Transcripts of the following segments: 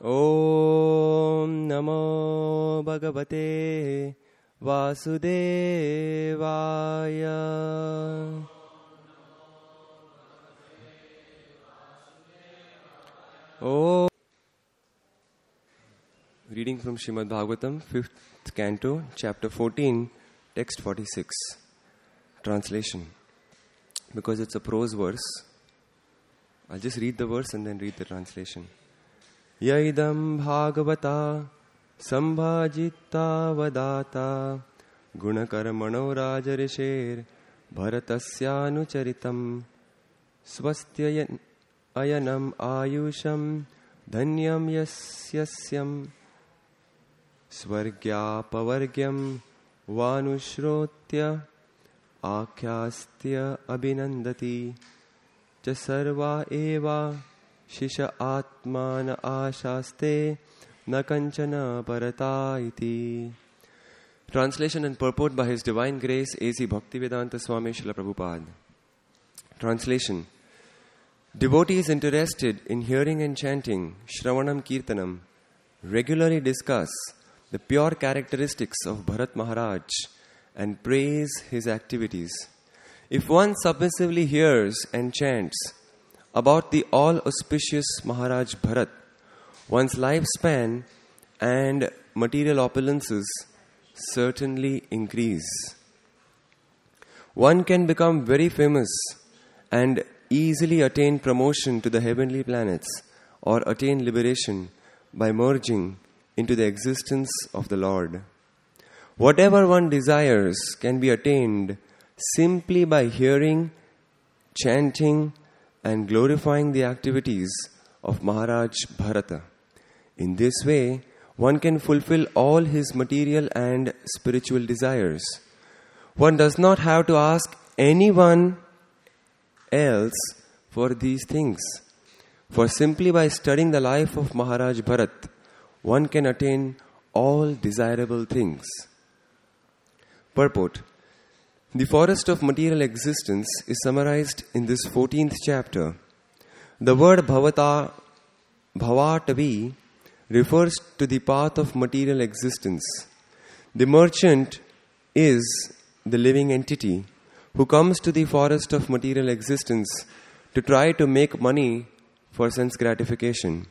ॐ नमो भगवते वासुदेवाय। Oh. Reading from Srimad Bhagavatam, 5th Canto, Chapter 14, Text 46. Translation. Because it's a prose verse, I'll just read the verse and then read the translation. Yaidam Bhagavata Sambhajita Vadata Gunakarmano Rajarisher Bharatasyanucharitam Swastya Ayanam Ayusham Dhanyam Yasyam Swargya Pavargyam Vanushrotya Akhyastya Abhinandati Jasarva Eva Shisha Atmana Ashaste Nakanchana Parata iti. Translation and purport by His Divine Grace A.C. Bhaktivedanta Swami Srila Prabhupada. Translation. Devotees interested in hearing and chanting Shravanam Kirtanam regularly discuss the pure characteristics of Bharat Maharaj and praise his activities. If one submissively hears and chants about the all-auspicious Maharaj Bharat, one's lifespan and material opulences certainly increase. One can become very famous and easily attain promotion to the heavenly planets or attain liberation by merging into the existence of the Lord. Whatever one desires can be attained simply by hearing, chanting, and glorifying the activities of Maharaj Bharata. In this way, one can fulfill all his material and spiritual desires. One does not have to ask anyone else for these things. For simply by studying the life of Maharaj Bharat, one can attain all desirable things. Purport. The forest of material existence is summarized in this 14th chapter. The word bhavata, bhavatavi, refers to the path of material existence. The merchant is the living entity who comes to the forest of material existence to try to make money for sense gratification.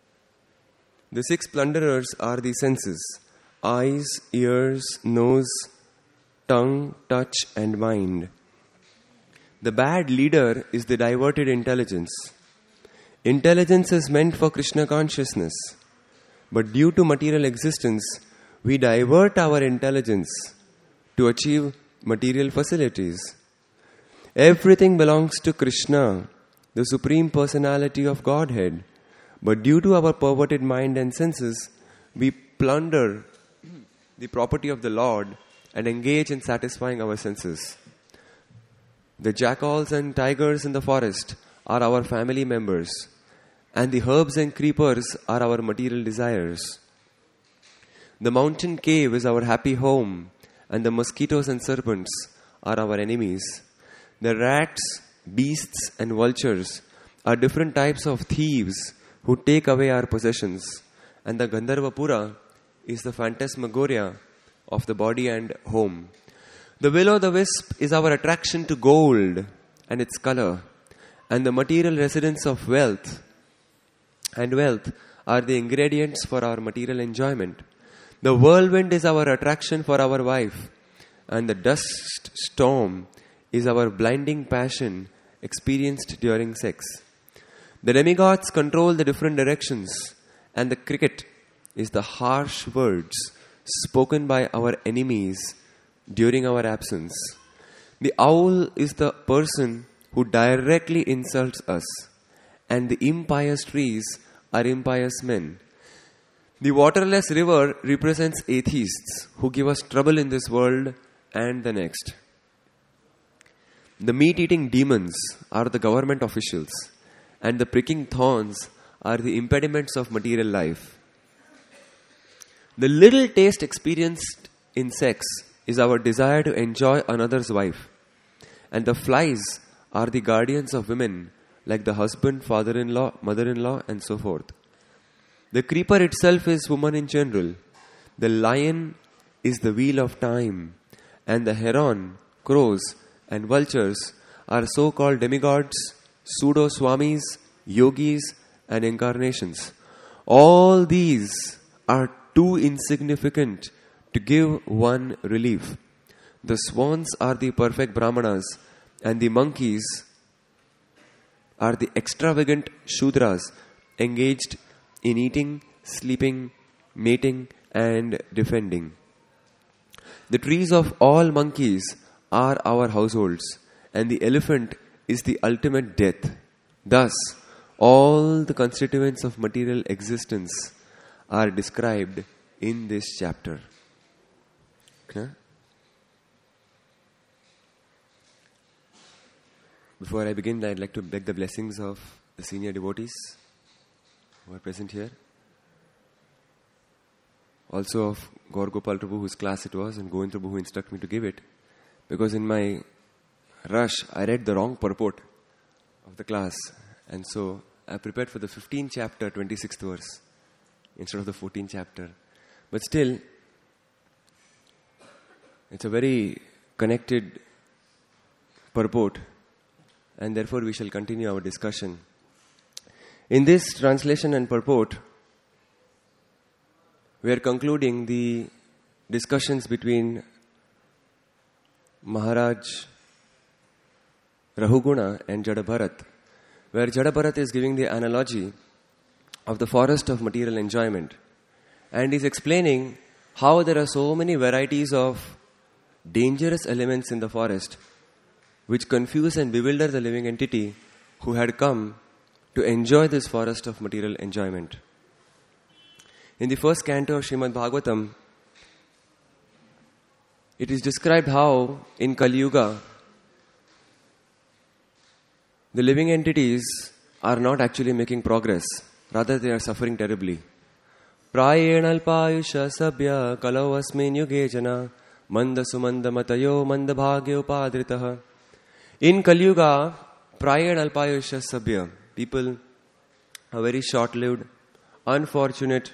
The 6 plunderers are the senses: eyes, ears, nose, tongue, touch, and mind. The bad leader is the diverted intelligence. Intelligence is meant for Krishna consciousness, but due to material existence, we divert our intelligence to achieve material facilities. Everything belongs to Krishna, the Supreme Personality of Godhead, but due to our perverted mind and senses, we plunder the property of the Lord and engage in satisfying our senses. The jackals and tigers in the forest are our family members, and the herbs and creepers are our material desires. The mountain cave is our happy home, and the mosquitoes and serpents are our enemies. The rats, beasts, and vultures are different types of thieves who take away our possessions, and the Gandharvapura is the phantasmagoria of the body and home. The will-o'-the-wisp is our attraction to gold and its color, and the material residence of wealth are the ingredients for our material enjoyment. The whirlwind is our attraction for our wife, and the dust storm is our blinding passion experienced during sex. The demigods control the different directions, and the cricket is the harsh words spoken by our enemies during our absence. The owl is the person who directly insults us, and the impious trees are impious men. The waterless river represents atheists who give us trouble in this world and the next. The meat-eating demons are the government officials, and the pricking thorns are the impediments of material life. The little taste experienced in sex is our desire to enjoy another's wife, and the flies are the guardians of women like the husband, father-in-law, mother-in-law, and so forth. The creeper itself is woman in general. The lion is the wheel of time. And the heron, crows, and vultures are so-called demigods, pseudo-swamis, yogis, and incarnations. All these are too insignificant to give one relief. The swans are the perfect brahmanas, and the monkeys are the extravagant shudras engaged in eating, sleeping, mating, and defending. The trees of all monkeys are our households, and the elephant is the ultimate death. Thus, all the constituents of material existence are described in this chapter. Okay? Before I begin, I'd like to beg the blessings of the senior devotees who are present here. Also of Gaur Gopal Prabhu, whose class it was, and Govind Prabhu, who instructed me to give it. Because in my rush, I read the wrong purport of the class. And so I prepared for the 15th chapter, 26th verse, instead of the 14th chapter. But still, it's a very connected purport. And therefore we shall continue our discussion. In this translation and purport, we are concluding the discussions between Maharaj Rahuguna and Jadabharat, where Jadabharat is giving the analogy of the forest of material enjoyment. And is explaining how there are so many varieties of dangerous elements in the forest which confuse and bewilder the living entity who had come to enjoy this forest of material enjoyment. In the first canto of Srimad Bhagavatam, it is described how in Kali Yuga, the living entities are not actually making progress. Rather, they are suffering terribly. Prayenalpayusha sabya kalau asmin yuge jana manda sumanda matayo manda bhagyo padritaha. In Kali Yuga, Prayan Alpayusha Sabya, people are very short-lived, unfortunate,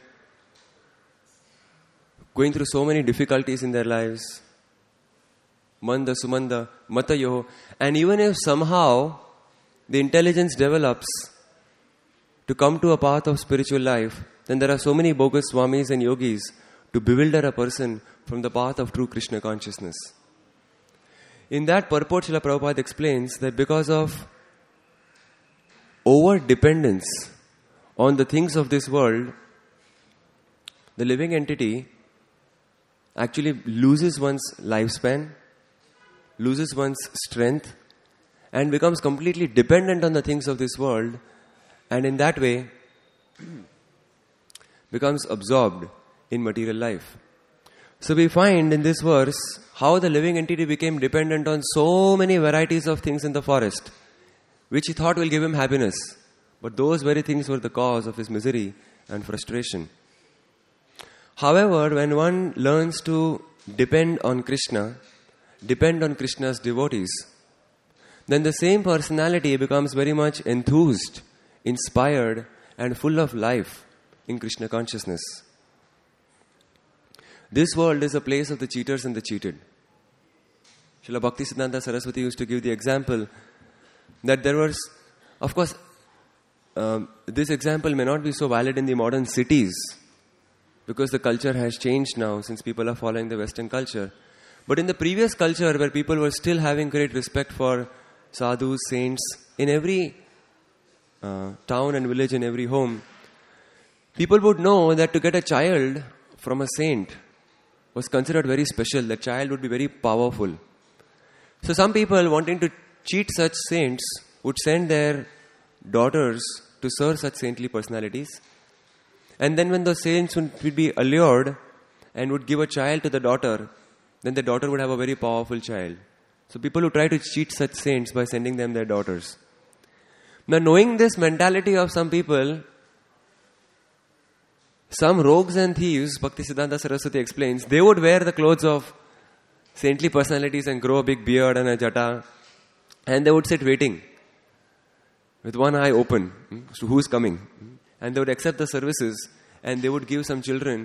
going through so many difficulties in their lives. Manda, Sumanda, Matayo. And even if somehow the intelligence develops to come to a path of spiritual life, then there are so many bogus swamis and yogis to bewilder a person from the path of true Krishna consciousness. In that purport, Srila Prabhupada explains that because of over-dependence on the things of this world, the living entity actually loses one's lifespan, loses one's strength, and becomes completely dependent on the things of this world, and in that way becomes absorbed in material life. So we find in this verse how the living entity became dependent on so many varieties of things in the forest, which he thought will give him happiness. But those very things were the cause of his misery and frustration. However, when one learns to depend on Krishna, depend on Krishna's devotees, then the same personality becomes very much enthused, inspired, and full of life in Krishna consciousness. This world is a place of the cheaters and the cheated. Srila Bhaktisiddhanta Saraswati used to give the example that there was, of course, this example may not be so valid in the modern cities because the culture has changed now since people are following the Western culture. But in the previous culture where people were still having great respect for sadhus, saints, in every town and village, in every home, people would know that to get a child from a saint was considered very special. The child would be very powerful. So some people wanting to cheat such saints would send their daughters to serve such saintly personalities. And then when the saints would be allured and would give a child to the daughter, then the daughter would have a very powerful child. So people who try to cheat such saints by sending them their daughters. Now knowing this mentality of some people, some rogues and thieves, Bhaktisiddhanta Saraswati explains, they would wear the clothes of saintly personalities and grow a big beard and a jata, and they would sit waiting with one eye open. So who's coming? And they would accept the services and they would give some children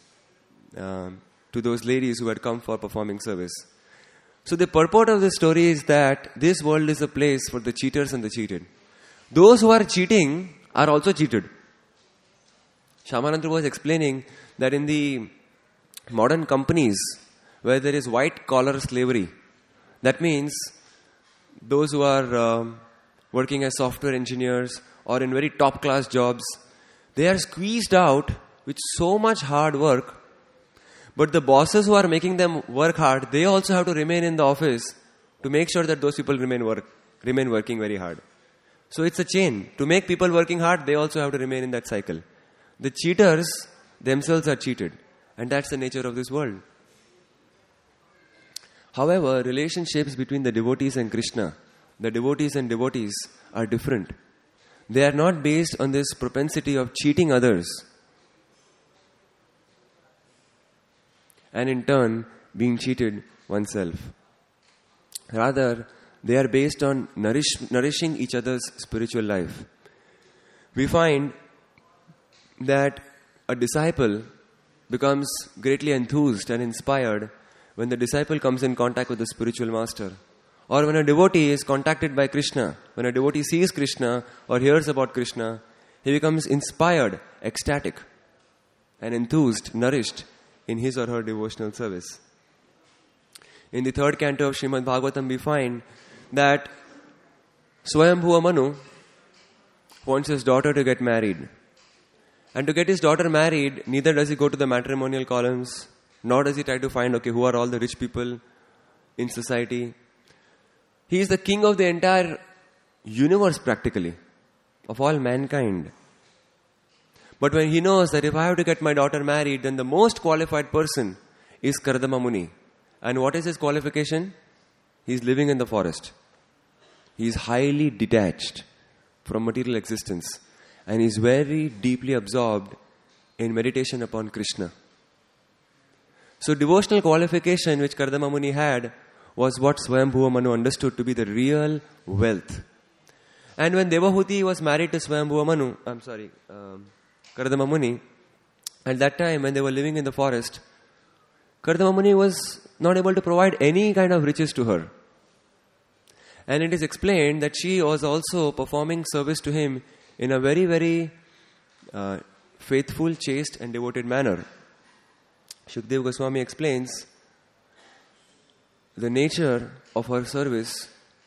to those ladies who had come for performing service. So the purport of this story is that this world is a place for the cheaters and the cheated. Those who are cheating are also cheated. Shyamananda was explaining that in the modern companies where there is white collar slavery, that means those who are working as software engineers or in very top class jobs, they are squeezed out with so much hard work. But the bosses who are making them work hard, they also have to remain in the office to make sure that those people remain working very hard. So it's a chain. To make people working hard, they also have to remain in that cycle. The cheaters themselves are cheated. And that's the nature of this world. However, relationships between the devotees and Krishna, the devotees and devotees, are different. They are not based on this propensity of cheating others and in turn being cheated oneself. Rather, they are based on nourishing each other's spiritual life. We find that a disciple becomes greatly enthused and inspired when the disciple comes in contact with the spiritual master. Or when a devotee is contacted by Krishna, when a devotee sees Krishna or hears about Krishna, he becomes inspired, ecstatic, and enthused, nourished in his or her devotional service. In the 3rd canto of Srimad Bhagavatam, we find that Swayambhuva Manu wants his daughter to get married. And to get his daughter married, neither does he go to the matrimonial columns, nor does he try to find, who are all the rich people in society. He is the king of the entire universe practically, of all mankind. But when he knows that if I have to get my daughter married, then the most qualified person is Kardama Muni. And what is his qualification? He is living in the forest. He is highly detached from material existence. And he is very deeply absorbed in meditation upon Krishna. So devotional qualification which Kardama Muni had was what Swayambhuva Manu understood to be the real wealth. And when Devahuti was married to Kardama Muni, at that time when they were living in the forest, Kardama Muni was not able to provide any kind of riches to her. And it is explained that she was also performing service to him in a very, very faithful, chaste and devoted manner. Shukdev Goswami explains the nature of her service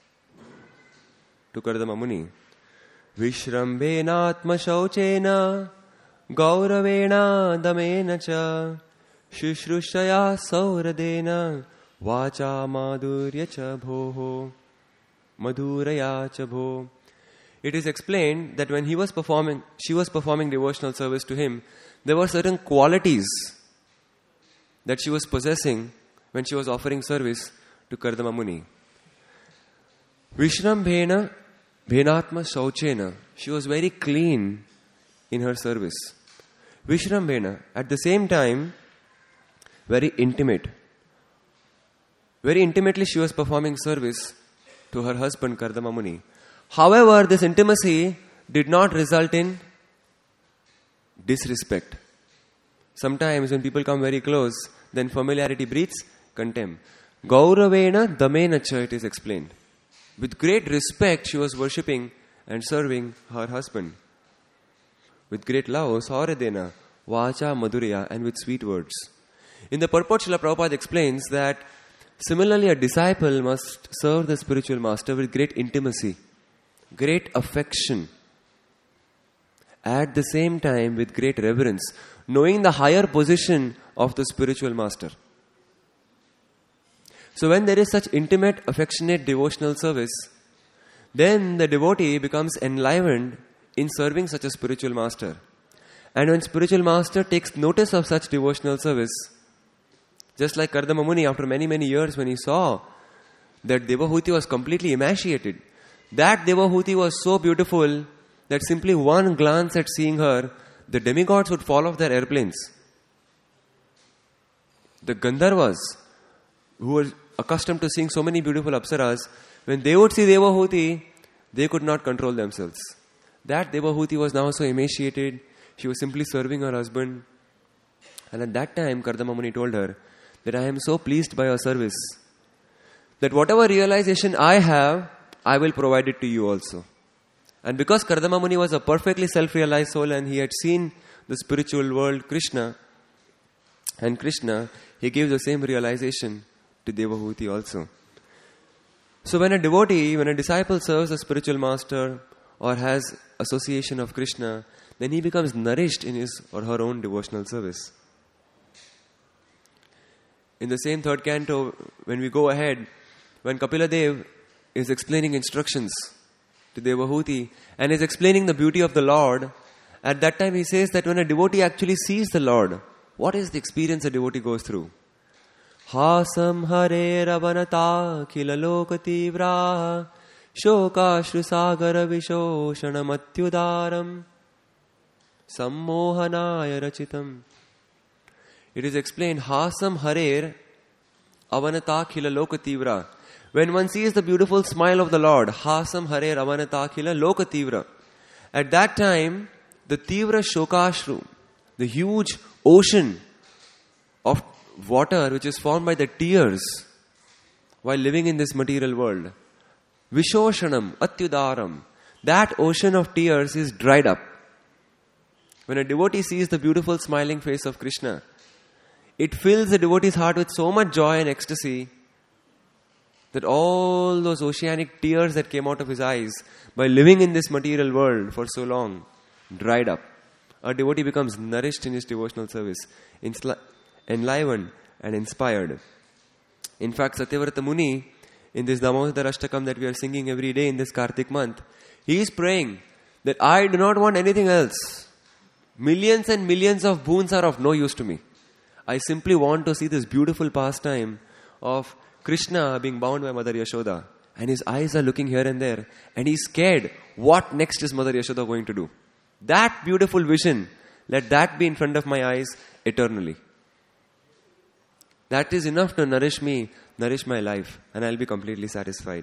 to Kardama Muni. Vishrambena atma shauchena gauravena damena cha shushrusaya sauradena vacha madhurya cha bhoho madhuraya cha bho. It is explained that when she was performing devotional service to him, there were certain qualities that she was possessing when she was offering service to Kardama Muni. Vishrambena bhenatma shauchena. She was very clean in her service. Vishrambena, at the same time, very intimate. Very intimately she was performing service to her husband Kardama Muni. However, this intimacy did not result in disrespect. Sometimes when people come very close, then familiarity breeds contempt. Gauravena damena cha, it is explained. With great respect, she was worshipping and serving her husband. With great love, sauradena, vacha madhurya, and with sweet words. In the purport, Srila Prabhupada explains that similarly, a disciple must serve the spiritual master with great intimacy, great affection, at the same time with great reverence, knowing the higher position of the spiritual master. So when there is such intimate, affectionate, devotional service, then the devotee becomes enlivened in serving such a spiritual master. And when spiritual master takes notice of such devotional service, just like Kardama Muni, after many, many years when he saw that Devahuti was completely emaciated, that Devahuti was so beautiful that simply one glance at seeing her, the demigods would fall off their airplanes. The Gandharvas, who were accustomed to seeing so many beautiful apsaras, when they would see Devahuti, they could not control themselves. That Devahuti was now so emaciated, She was simply serving her husband. And at that time, Kardama Muni told her that I am so pleased by your service that whatever realization I have, I will provide it to you also. And because Kardama Muni was a perfectly self-realized soul and he had seen the spiritual world, Krishna, he gave the same realization to Devahuti also. So when a disciple serves a spiritual master or has association of Krishna, then he becomes nourished in his or her own devotional service. In the same third canto, when we go ahead, when Kapila Dev is explaining instructions to Devahuti and is explaining the beauty of the Lord, at that time he says that when a devotee actually sees the Lord, what is the experience a devotee goes through? Hasam hare ravanata khila lokativra shokashru sagara vishoshana matyudaram sammohanaya rachitam. It is explained, Hasam hare avanata khila lokativra. When one sees the beautiful smile of the Lord, Hasam hare avanata khila lokativra. At that time, the tivra shokashru, the huge ocean of water which is formed by the tears while living in this material world, Vishoshanam Atyudaram, that ocean of tears is dried up. When a devotee sees the beautiful smiling face of Krishna, it fills the devotee's heart with so much joy and ecstasy that all those oceanic tears that came out of his eyes by living in this material world for so long, dried up. A devotee becomes nourished in his devotional service, enlivened and inspired. In fact, Satyavrata Muni, in this Damodara Ashtakam that we are singing every day in this Kartik month, he is praying that I do not want anything else. Millions and millions of boons are of no use to me. I simply want to see this beautiful pastime of Krishna being bound by Mother Yashoda. And his eyes are looking here and there. And he's scared. What next is Mother Yashoda going to do? That beautiful vision, let that be in front of my eyes eternally. That is enough to nourish me, nourish my life. And I'll be completely satisfied.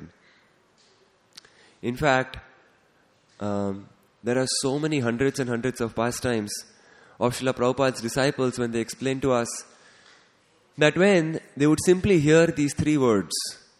In fact, there are so many hundreds and hundreds of pastimes of Srila Prabhupada's disciples when they explain to us that when they would simply hear these 4 words,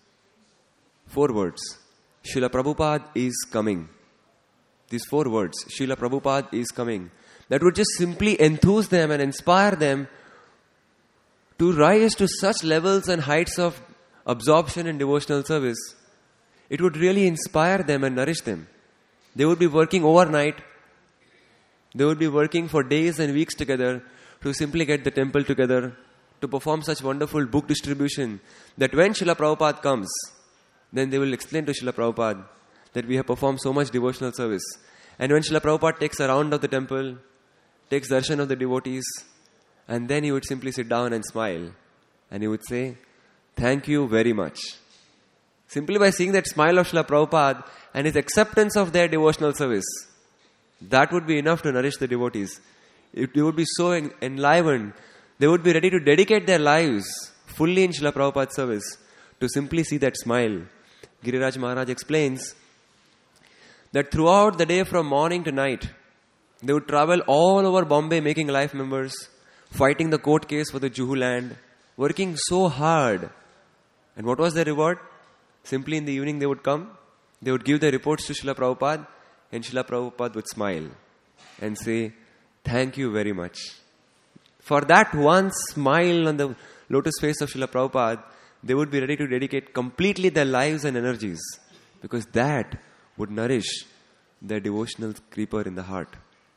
Srila Prabhupada is coming. These 4 words, Srila Prabhupada is coming, that would just simply enthuse them and inspire them to rise to such levels and heights of absorption in devotional service. It would really inspire them and nourish them. They would be working overnight. They would be working for days and weeks together to simply get the temple together, to perform such wonderful book distribution, that when Srila Prabhupada comes, then they will explain to Srila Prabhupada that we have performed so much devotional service. And when Srila Prabhupada takes a round of the temple, takes darshan of the devotees, and then he would simply sit down and smile. And he would say, thank you very much. Simply by seeing that smile of Srila Prabhupada and his acceptance of their devotional service, that would be enough to nourish the devotees. They would be so enlivened. They would be ready to dedicate their lives fully in Srila Prabhupada's service to simply see that smile. Giriraj Maharaj explains that throughout the day from morning to night, they would travel all over Bombay making life members, fighting the court case for the Juhu land, working so hard. And what was their reward? Simply in the evening they would come, they would give their reports to Srila Prabhupada, and Srila Prabhupada would smile and say, thank you very much. For that one smile on the lotus face of Srila Prabhupada, they would be ready to dedicate completely their lives and energies, because that would nourish their devotional creeper in the heart.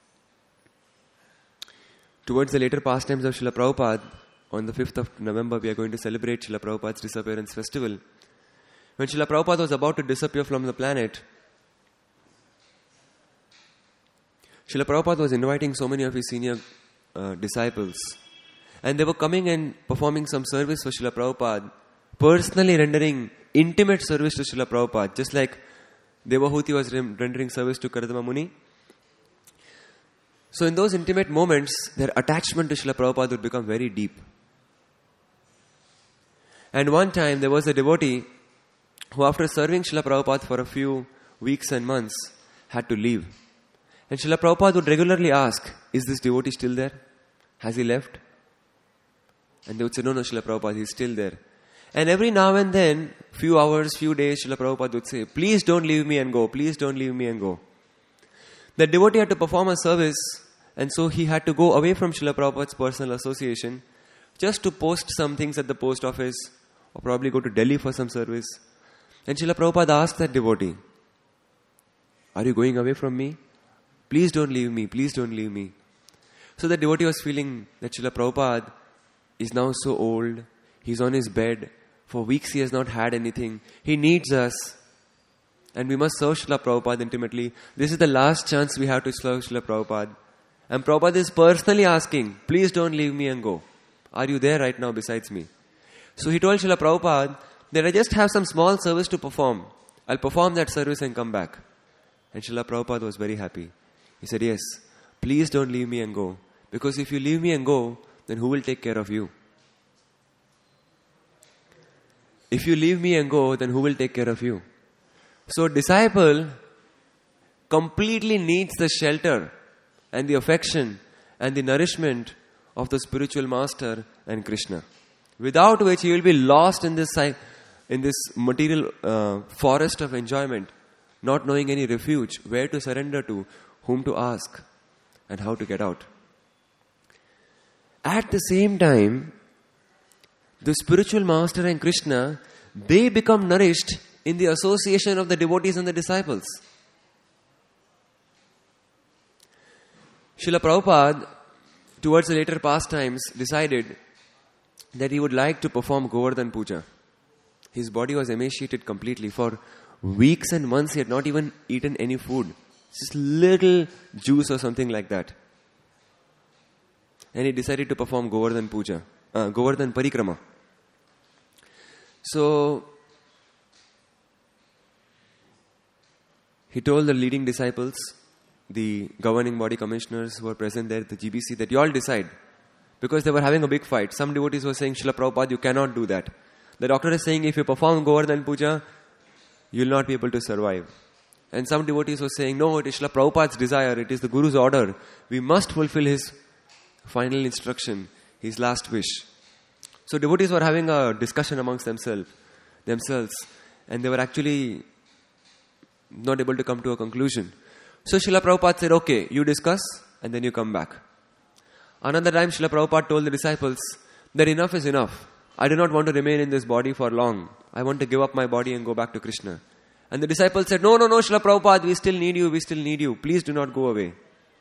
Towards the later pastimes of Srila Prabhupada, on the 5th of November, we are going to celebrate Srila Prabhupada's disappearance festival. When Srila Prabhupada was about to disappear from the planet, Srila Prabhupada was inviting so many of his senior disciples, and they were coming and performing some service for Srila Prabhupada, personally rendering intimate service to Srila Prabhupada, just like Devahuti was rendering service to Kardama Muni. So in those intimate moments, their attachment to Srila Prabhupada would become very deep. And one time there was a devotee who, after serving Srila Prabhupada for a few weeks and months, had to leave. And Srila Prabhupada would regularly ask, is this devotee still there? Has he left? And they would say, no, Srila Prabhupada, he's still there. And every now and then, few hours, few days, Srila Prabhupada would say, please don't leave me and go, please don't leave me and go. The devotee had to perform a service, and so he had to go away from Srila Prabhupada's personal association just to post some things at the post office, or probably go to Delhi for some service. And Srila Prabhupada asked that devotee, are you going away from me? Please don't leave me, please don't leave me. So the devotee was feeling that Srila Prabhupada is now so old, he's on his bed, for weeks he has not had anything, he needs us, and we must serve Srila Prabhupada intimately. This is the last chance we have to serve Srila Prabhupada. And Prabhupada is personally asking, please don't leave me and go. Are you there right now besides me? So he told Srila Prabhupada that I just have some small service to perform. I'll perform that service and come back. And Srila Prabhupada was very happy. He said, yes, please don't leave me and go. Because if you leave me and go, then who will take care of you? If you leave me and go, then who will take care of you? So disciple completely needs the shelter and the affection and the nourishment of the spiritual master and Krishna. Without which he will be lost in this material forest of enjoyment, not knowing any refuge, where to surrender to, whom to ask, and how to get out. At the same time, the spiritual master and Krishna, they become nourished in the association of the devotees and the disciples. Srila Prabhupada, towards the later pastimes, decided that he would like to perform Govardhan Puja. His body was emaciated completely. For weeks and months he had not even eaten any food. Just little juice or something like that. And he decided to perform Govardhan Puja, Govardhan Parikrama. So he told the leading disciples, the governing body commissioners who were present there at the GBC, that you all decide. Because they were having a big fight. Some devotees were saying, Srila Prabhupada, you cannot do that. The doctor is saying, if you perform Govardhan Puja, you will not be able to survive. And some devotees were saying, no, it is Srila Prabhupada's desire, it is the Guru's order. We must fulfill his final instruction, his last wish. So devotees were having a discussion amongst themselves, and they were actually not able to come to a conclusion. So Srila Prabhupada said, okay, you discuss and then you come back. Another time Srila Prabhupada told the disciples that enough is enough. I do not want to remain in this body for long. I want to give up my body and go back to Krishna. And the disciples said, no, Srila Prabhupada, we still need you. Please do not go away.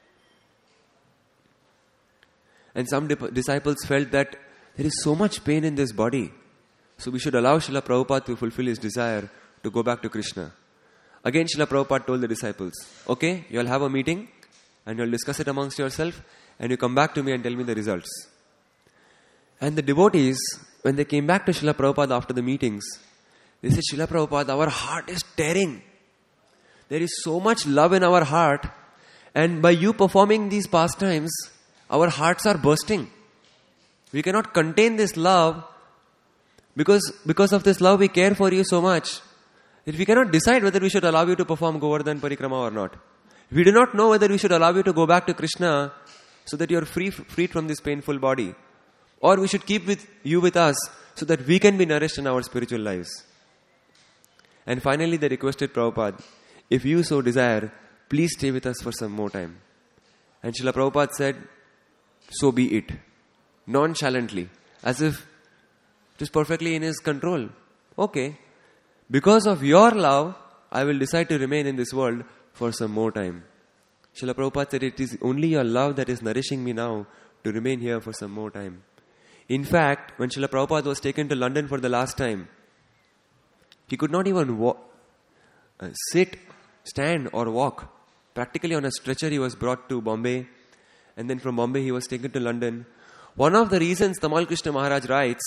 And some disciples felt that there is so much pain in this body. So we should allow Srila Prabhupada to fulfill his desire to go back to Krishna. Again, Srila Prabhupada told the disciples, okay, you all have a meeting and you all discuss it amongst yourself and you come back to me and tell me the results. And the devotees, when they came back to Srila Prabhupada after the meetings, they said, Srila Prabhupada, our heart is tearing. There is so much love in our heart, and by you performing these pastimes, our hearts are bursting. We cannot contain this love because of this love we care for you so much. That we cannot decide whether we should allow you to perform Govardhan Parikrama or not. We do not know whether we should allow you to go back to Krishna so that you are freed from this painful body. Or we should keep you with us so that we can be nourished in our spiritual lives. And finally they requested Prabhupada, if you so desire, please stay with us for some more time. And Srila Prabhupada said, so be it. Nonchalantly. As if it is perfectly in his control. Okay. Because of your love, I will decide to remain in this world for some more time. Srila Prabhupada said, it is only your love that is nourishing me now to remain here for some more time. In fact, when Srila Prabhupada was taken to London for the last time, he could not even sit, stand or walk. Practically on a stretcher he was brought to Bombay, and then from Bombay he was taken to London. One of the reasons Tamal Krishna Maharaj writes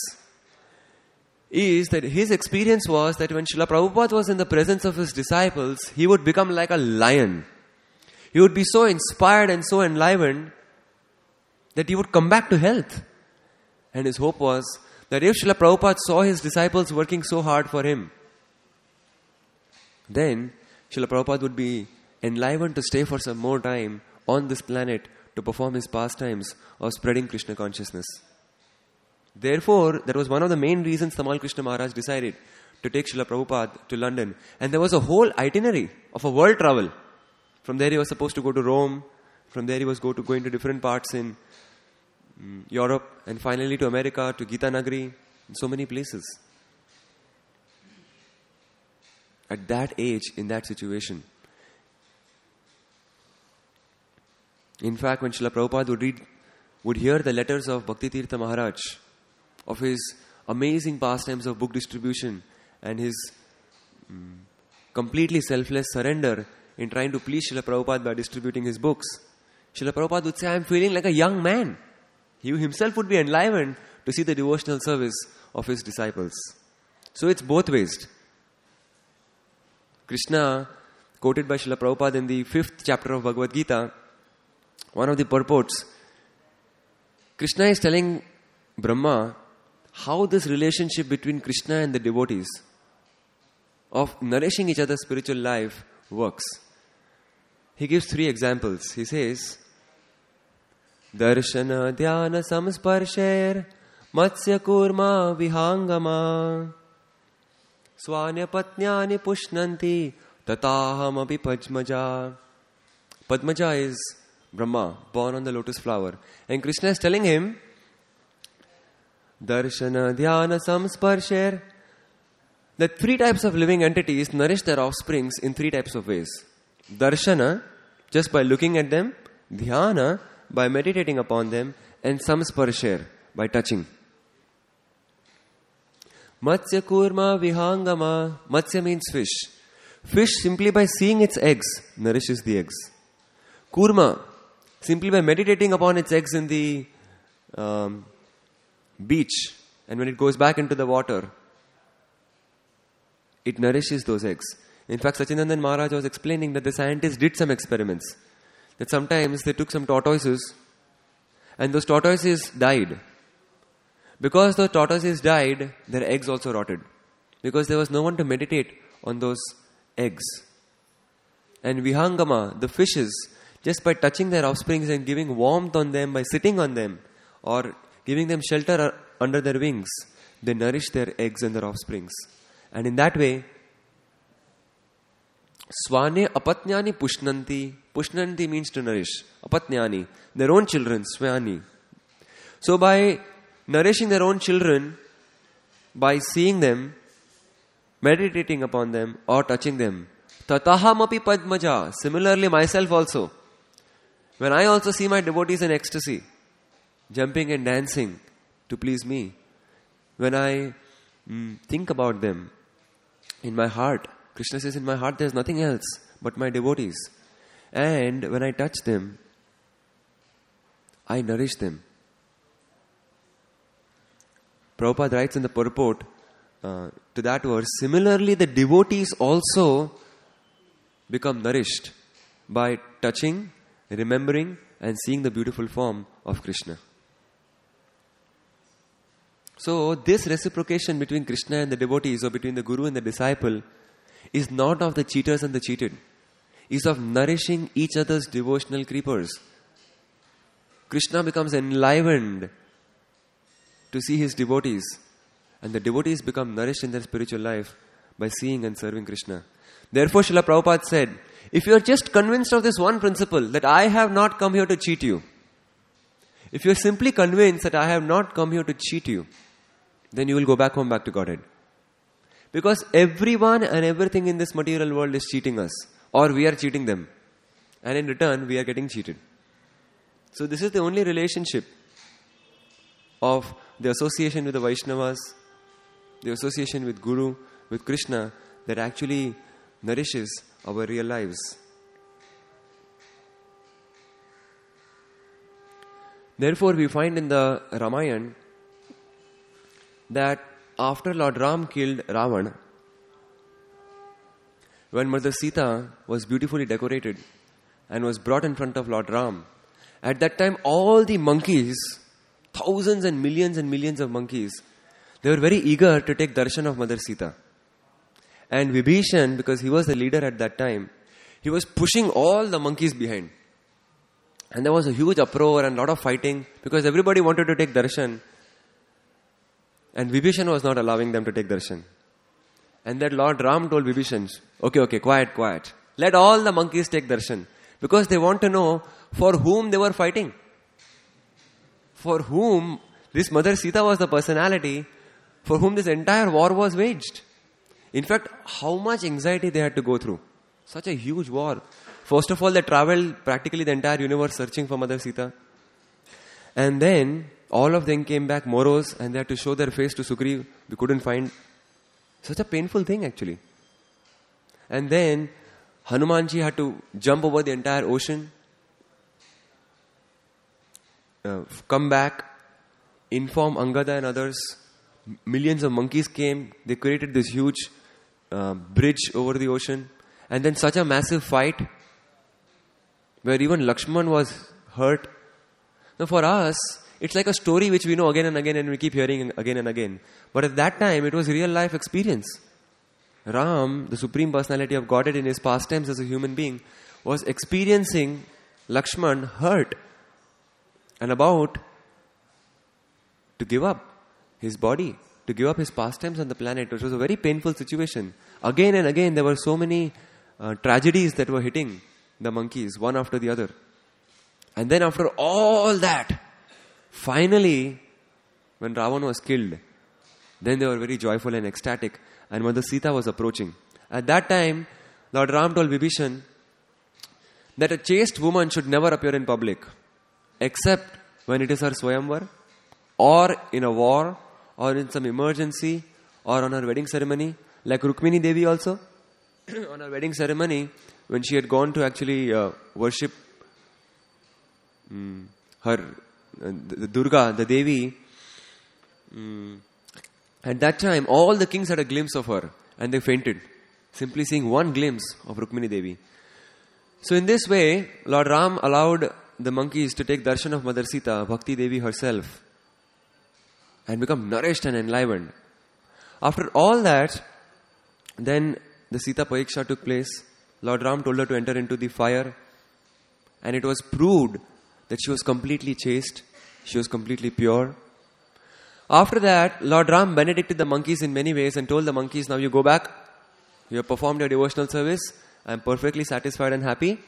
is that his experience was that when Srila Prabhupada was in the presence of his disciples, he would become like a lion. He would be so inspired and so enlivened that he would come back to health. And his hope was that if Srila Prabhupada saw his disciples working so hard for him, then Srila Prabhupada would be enlivened to stay for some more time on this planet to perform his pastimes of spreading Krishna consciousness. Therefore, that was one of the main reasons Tamal Krishna Maharaj decided to take Srila Prabhupada to London. And there was a whole itinerary of a world travel. From there he was supposed to go to Rome. From there he was going to different parts in Europe. And finally to America, to Gita Nagari, and so many places. At that age, in that situation. In fact, when Srila Prabhupada would hear the letters of Bhakti Tirtha Maharaj, of his amazing pastimes of book distribution and his completely selfless surrender in trying to please Srila Prabhupada by distributing his books, Srila Prabhupada would say, I am feeling like a young man. He himself would be enlivened to see the devotional service of his disciples. So it's both ways. Krishna, quoted by Srila Prabhupada in the 5th chapter of Bhagavad Gita, one of the purports, Krishna is telling Brahma how this relationship between Krishna and the devotees of nourishing each other's spiritual life works. He gives 3 examples. He says, Darshana dhyana samsparsher matsya kurma vihangama swanya patnyani pushnanti tataham api padmaja. Padmaja is Brahma, born on the lotus flower. And Krishna is telling him, Darshana dhyana samsparsher, that 3 types of living entities nourish their offsprings in 3 types of ways. Darshana, just by looking at them. Dhyana, by meditating upon them. And samsparsher, by touching. Matsya kurma vihangama. Matsya means fish. Fish, simply by seeing its eggs, nourishes the eggs. Kurma, simply by meditating upon its eggs in the beach, and when it goes back into the water, it nourishes those eggs. In fact, Sachinandan Maharaj was explaining that the scientists did some experiments. That sometimes they took some tortoises, and those tortoises died. Because those tortoises died, their eggs also rotted. Because there was no one to meditate on those eggs. And Vihangama, the fishes, just by touching their offsprings and giving warmth on them, by sitting on them, or giving them shelter under their wings, they nourish their eggs and their offsprings. And in that way, Swane apatnyani pushnanti. Pushnanti means to nourish. Apatnyani, their own children, swani. So by nourishing their own children, by seeing them, meditating upon them, or touching them, tataham api padmaja. Similarly, myself also. When I also see my devotees in ecstasy, jumping and dancing to please me, when I think about them in my heart, Krishna says, in my heart there is nothing else but my devotees. And when I touch them, I nourish them. Prabhupada writes in the purport to that verse, similarly the devotees also become nourished by touching, remembering and seeing the beautiful form of Krishna. So this reciprocation between Krishna and the devotees, or between the guru and the disciple, is not of the cheaters and the cheated. Is of nourishing each other's devotional creepers. Krishna becomes enlivened to see his devotees, and the devotees become nourished in their spiritual life by seeing and serving Krishna. Therefore, Srila Prabhupada said, if you are just convinced of this one principle, that I have not come here to cheat you, if you are simply convinced that I have not come here to cheat you, then you will go back home, back to Godhead. Because everyone and everything in this material world is cheating us, or we are cheating them. And in return, we are getting cheated. So this is the only relationship of the association with the Vaishnavas, the association with Guru, with Krishna, that actually nourishes our real lives. Therefore, we find in the Ramayana that after Lord Ram killed Ravana, when Mother Sita was beautifully decorated and was brought in front of Lord Ram, at that time all the monkeys, thousands and millions of monkeys, they were very eager to take darshan of Mother Sita. And Vibhishan, because he was the leader at that time, He was pushing all the monkeys behind. And there was a huge uproar and a lot of fighting because everybody wanted to take darshan. And Vibhishan was not allowing them to take darshan. And that Lord Ram told Vibhishan, okay, quiet. Let all the monkeys take darshan. Because they want to know for whom they were fighting. For whom this Mother Sita was the personality for whom this entire war was waged. In fact, how much anxiety they had to go through. Such a huge war. First of all, they traveled practically the entire universe searching for Mother Sita. And then, all of them came back morose and they had to show their face to Sugriv. We couldn't find. Such a painful thing actually. And then, Hanumanji had to jump over the entire ocean. Come back. Inform Angada and others. Millions of monkeys came. They created this huge bridge over the ocean. And then such a massive fight where even Lakshman was hurt. Now for us, it's like a story which we know again and again and we keep hearing again and again. But at that time, it was real life experience. Ram, the Supreme Personality of Godhead in his pastimes as a human being, was experiencing Lakshman hurt and about to give up his body, to give up his pastimes on the planet, which was a very painful situation. Again and again, there were so many tragedies that were hitting the monkeys, one after the other. And then after all that, finally, when Ravan was killed, then they were very joyful and ecstatic. And Mother Sita was approaching. At that time, Lord Ram told Vibhishan that a chaste woman should never appear in public, except when it is her Swayamvar, or in a war, or in some emergency, or on her wedding ceremony. Like Rukmini Devi also, on her wedding ceremony, when she had gone to actually worship the Durga, the Devi, at that time, all the kings had a glimpse of her and they fainted, simply seeing one glimpse of Rukmini Devi. So in this way, Lord Ram allowed the monkeys to take darshan of Mother Sita, Bhakti Devi herself, and become nourished and enlivened. After all that, then the Sita Pariksha took place. Lord Ram told her to enter into the fire, and it was proved that she was completely chaste, she was completely pure. After that, Lord Ram benedicted the monkeys in many ways and told the monkeys, now you go back, you have performed your devotional service, I am perfectly satisfied and happy.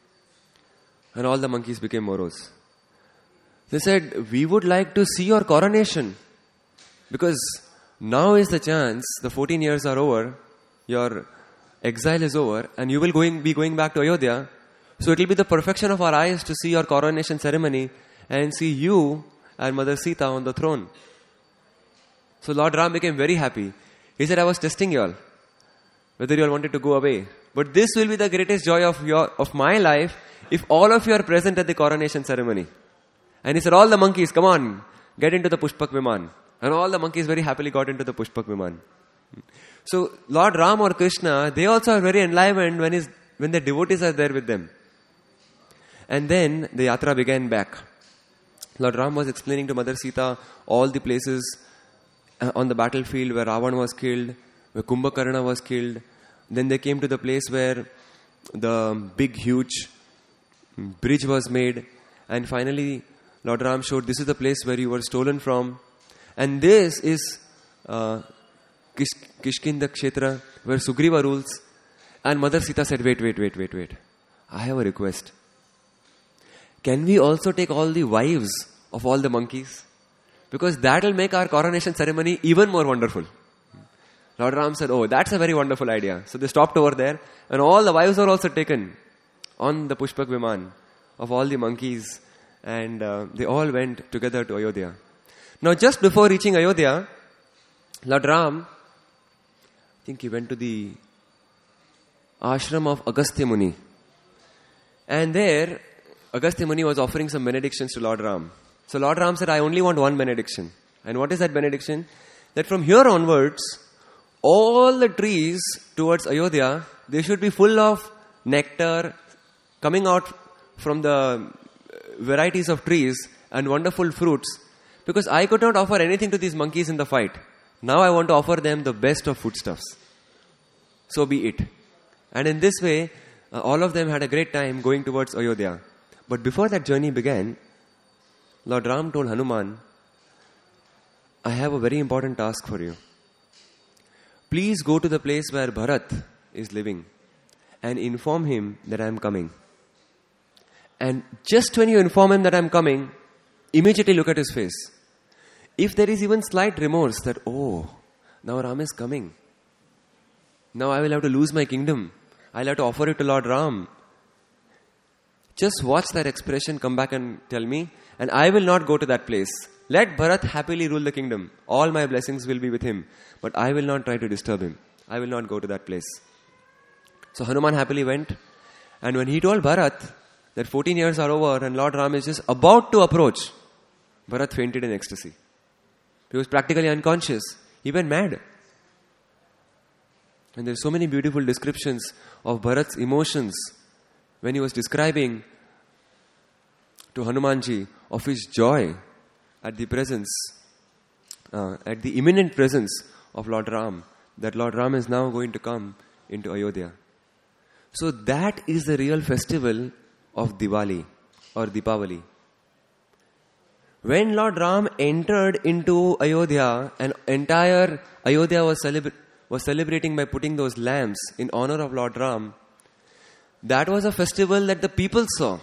And all the monkeys became morose. They said, we would like to see your coronation, because now is the chance, the 14 years are over, your exile is over, and you will be going back to Ayodhya. So it will be the perfection of our eyes to see your coronation ceremony and see you and Mother Sita on the throne. So Lord Ram became very happy. He said, I was testing you all, whether you all wanted to go away. But this will be the greatest joy of my life if all of you are present at the coronation ceremony. And he said, all the monkeys, come on, get into the Pushpak Viman. And all the monkeys very happily got into the Pushpak Viman. So Lord Ram or Krishna, they also are very enlivened when their devotees are there with them. And then the yatra began back. Lord Ram was explaining to Mother Sita all the places on the battlefield where Ravan was killed, where Kumbhakarna was killed. Then they came to the place where the big, huge bridge was made. And finally, Lord Ram showed, this is the place where you were stolen from. And this is Kishkinda Kshetra, where Sugriva rules. And Mother Sita said, wait. I have a request. Can we also take all the wives of all the monkeys? Because that will make our coronation ceremony even more wonderful. Lord Ram said, oh, that's a very wonderful idea. So they stopped over there, and all the wives were also taken on the Pushpak Viman of all the monkeys, and they all went together to Ayodhya. Now just before reaching Ayodhya, Lord Ram, I think he went to the ashram of Agastya Muni. And there, Agastya Muni was offering some benedictions to Lord Ram. So Lord Ram said, I only want one benediction. And what is that benediction? That from here onwards, all the trees towards Ayodhya, they should be full of nectar coming out from the varieties of trees and wonderful fruits. Because I could not offer anything to these monkeys in the fight. Now I want to offer them the best of foodstuffs. So be it. And in this way, All of them had a great time going towards Ayodhya. But before that journey began, Lord Ram told Hanuman, I have a very important task for you. Please go to the place where Bharat is living and inform him that I am coming. And just when you inform him that I am coming, immediately look at his face. If there is even slight remorse that, oh, now Ram is coming. Now I will have to lose my kingdom. I'll have to offer it to Lord Ram. Just watch that expression, come back and tell me, and I will not go to that place. Let Bharat happily rule the kingdom. All my blessings will be with him. But I will not try to disturb him. I will not go to that place. So Hanuman happily went. And when he told Bharat that 14 years are over and Lord Ram is just about to approach, Bharat fainted in ecstasy. He was practically unconscious. He went mad. And there are so many beautiful descriptions of Bharat's emotions when he was describing to Hanumanji of his joy at the presence, at the imminent presence of Lord Ram, that Lord Ram is now going to come into Ayodhya. So that is the real festival of Diwali or Deepavali. When Lord Ram entered into Ayodhya, and entire Ayodhya was celebrating by putting those lamps in honor of Lord Ram, that was a festival that the people saw.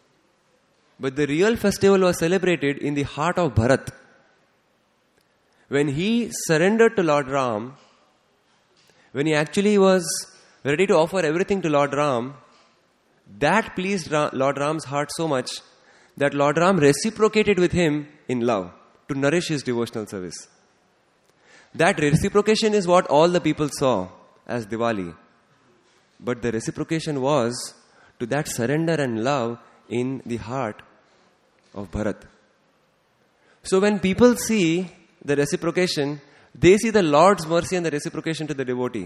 But the real festival was celebrated in the heart of Bharat. When he surrendered to Lord Ram, when he actually was ready to offer everything to Lord Ram, that pleased Lord Ram's heart so much that Lord Ram reciprocated with him in love to nourish his devotional service. That reciprocation is what all the people saw as Diwali. But the reciprocation was to that surrender and love in the heart of Bharat. So when people see the reciprocation, they see the Lord's mercy and the reciprocation to the devotee.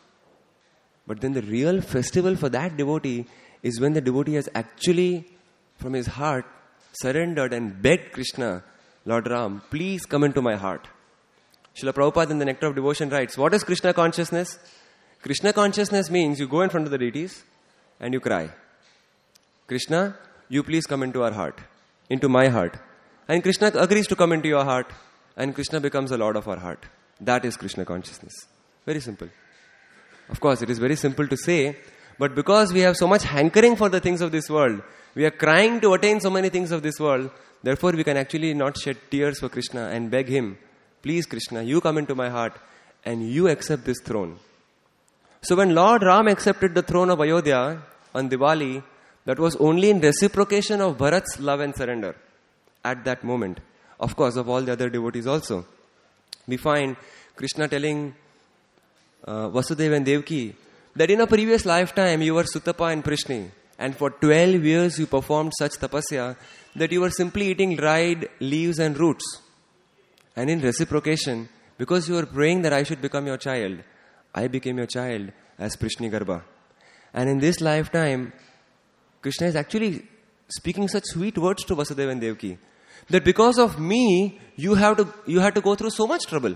But then the real festival for that devotee is when the devotee has actually, from his heart, surrendered and begged Krishna, Lord Ram, please come into my heart. Srila Prabhupada in the Nectar of Devotion writes, what is Krishna consciousness? Krishna consciousness means you go in front of the deities and you cry, Krishna, you please come into our heart, into my heart. And Krishna agrees to come into your heart, and Krishna becomes the Lord of our heart. That is Krishna consciousness. Very simple. Of course, it is very simple to say, but because we have so much hankering for the things of this world, we are crying to attain so many things of this world, therefore we can actually not shed tears for Krishna and beg him, please Krishna, you come into my heart and you accept this throne. So when Lord Ram accepted the throne of Ayodhya on Diwali, that was only in reciprocation of Bharat's love and surrender at that moment. Of course, of all the other devotees also. We find Krishna telling Vasudeva and Devaki that in a previous lifetime you were Sutapa and Prishni, and for 12 years you performed such tapasya that you were simply eating dried leaves and roots. And in reciprocation, because you were praying that I should become your child, I became your child as Prishni Garbha. And in this lifetime, Krishna is actually speaking such sweet words to Vasudeva and Devaki that because of me, you had to go through so much trouble.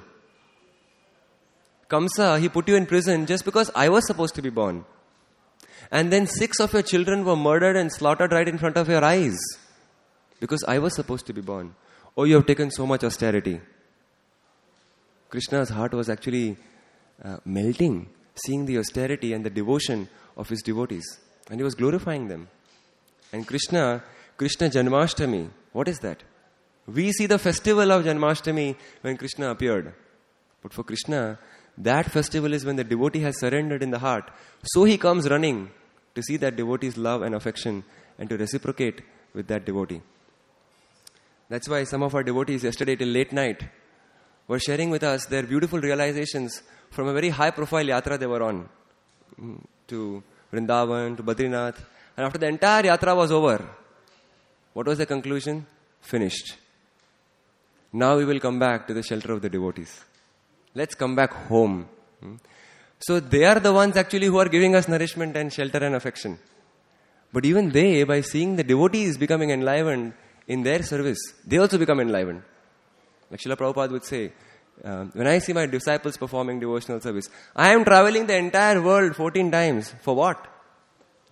Kamsa, he put you in prison just because I was supposed to be born. And then 6 of your children were murdered and slaughtered right in front of your eyes because I was supposed to be born. Oh, you have taken so much austerity. Krishna's heart was actually melting, seeing the austerity and the devotion of his devotees. And he was glorifying them. And Krishna Janmashtami, what is that? We see the festival of Janmashtami when Krishna appeared. But for Krishna, that festival is when the devotee has surrendered in the heart. So he comes running to see that devotee's love and affection and to reciprocate with that devotee. That's why some of our devotees yesterday till late night were sharing with us their beautiful realizations from a very high profile yatra they were on to Vrindavan, to Badrinath. And after the entire yatra was over, what was the conclusion? Finished. Now we will come back to the shelter of the devotees. Let's come back home. So they are the ones actually who are giving us nourishment and shelter and affection. But even they, by seeing the devotees becoming enlivened in their service, they also become enlivened. Like Srila Prabhupada would say, when I see my disciples performing devotional service, I am traveling the entire world 14 times. For what?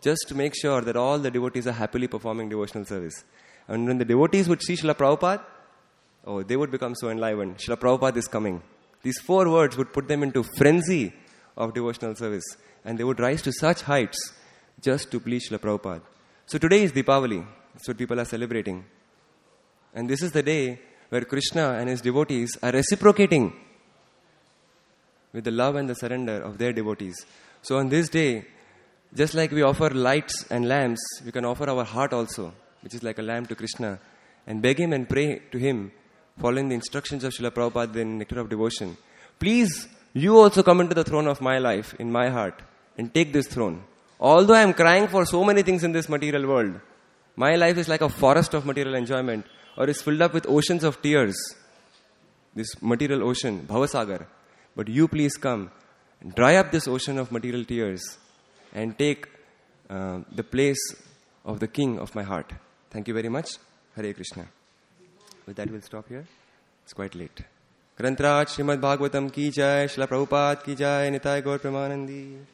just to make sure that all the devotees are happily performing devotional service. And when the devotees would see Srila Prabhupada, they would become so enlivened. Srila Prabhupada is coming. These 4 words would put them into frenzy of devotional service. And they would rise to such heights just to please Srila Prabhupada. So today is Deepavali. That's what people are celebrating. And this is the day where Krishna and his devotees are reciprocating with the love and the surrender of their devotees. So on this day, just like we offer lights and lamps, we can offer our heart also, which is like a lamp to Krishna, and beg him and pray to him, following the instructions of Srila Prabhupada in Nectar of Devotion. Please, you also come into the throne of my life, in my heart, and take this throne. Although I am crying for so many things in this material world, my life is like a forest of material enjoyment, or is filled up with oceans of tears. This material ocean, Bhavasagar. But you please come and dry up this ocean of material tears and take the place of the king of my heart. Thank you very much. Hare Krishna. With that, we'll stop here. It's quite late. Grantraj Srimad Bhagavatam ki jai, Srila Prabhupada ki jai, Nitai Gaur Premanandi.